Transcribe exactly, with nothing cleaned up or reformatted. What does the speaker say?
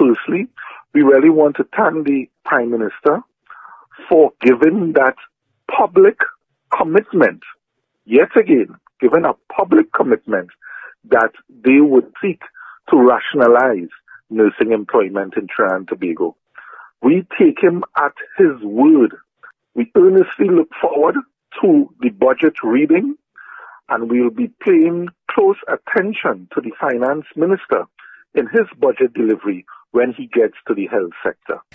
firstly, we really want to thank the Prime Minister for giving that public commitment, yet again, given a public commitment that they would seek to rationalize nursing employment in Trinidad and Tobago. We take him at his word. We earnestly look forward to the budget reading, and we will be paying close attention to the Finance Minister in his budget delivery when he gets to the health sector.